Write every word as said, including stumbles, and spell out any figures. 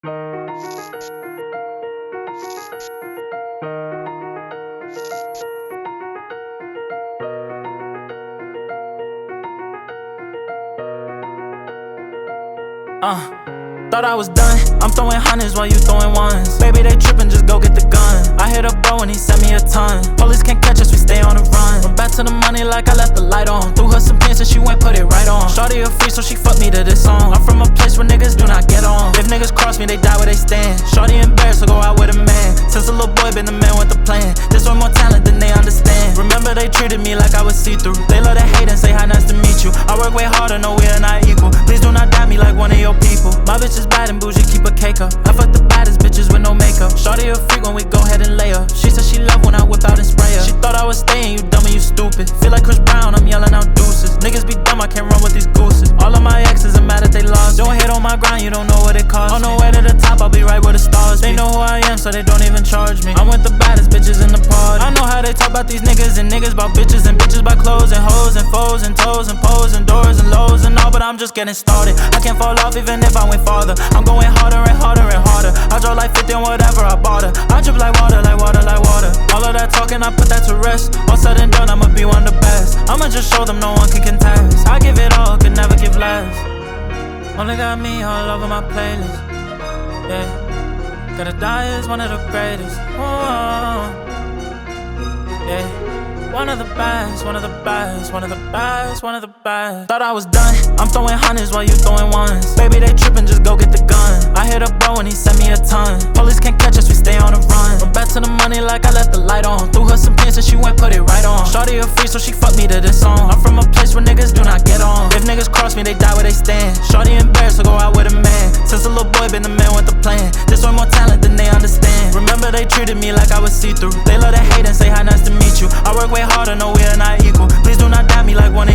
Uh, thought I was done. I'm throwing hundreds while you throwing ones. Baby, they trippin', just go get the gun. I hit a bro and he sent me a ton. Police can't catch us, we stay on the run. Went back to the money like I left the light on. Threw her some pins and she went put it right on. Shorty a free, so she fucked me to this song. I'm from a place where niggas do not get on. If niggas cross me, they die where they stand. Shorty embarrassed, so go out with a man. Since a little boy, been the man with the plan. This one more talent than they understand. Remember they treated me like I was see-through. They love to hate and say hi, nice to meet you. I work way harder, no we are not equal. Please do not doubt me like one of your people. My bitch is bad and bougie, keep a cake up. I fuck the baddest bitches with no makeup. Shorty a freak when we go ahead and lay her. She said she love when I whip out and spray her. She thought I was staying, you dumb and you stupid. Feel like Chris Brown, I'm yelling out deuces. Niggas be dumb, I can't run with these gooses. All of my exes are mad that they lost. Don't hit on my grind, you don't know what it costs. On the way to the top, I'll be right where the stars be. They know who I am, so they don't even charge me. I'm with the baddest bitches in the party. I know how they talk about these niggas and niggas about bitches and bitches by clothes and hoes and foes and toes and pose and doors and lows and all, but I'm just getting started. I can't fall off even if I went farther. I'm going harder and harder and harder. I draw like fifty on whatever I bought her. I drip like water, like water, like water. All of that talking, I put that to rest. All said and done, I'ma be one of the best. I'ma just show them no one can contest. I give it all, could never give less. Only got me all over my playlist. Yeah, Gotta Die is one of the greatest. Oh, yeah. One of the best, one of the best, one of the best, one of the best. Thought I was done. I'm throwing hundreds while you throwing ones. Baby, they trippin', just go get the gun. I hit a bro and he sent me a ton. Police can't catch us, we stay on the run. Went back to the money like I left the light on. Threw her some pins and she went put it right on. Shorty a free, so she fucked me to this song. I'm from a place where niggas do not get on. If niggas cross me, they die where they stand. Shorty embarrassed, so go out with a man. Since a little boy, been the man with the plan. This one more talent than they understand. Remember they treated me like I was see-through. They love to hate and say hi, nice to meet you. I work way harder, no we are not equal. Please do not doubt me like one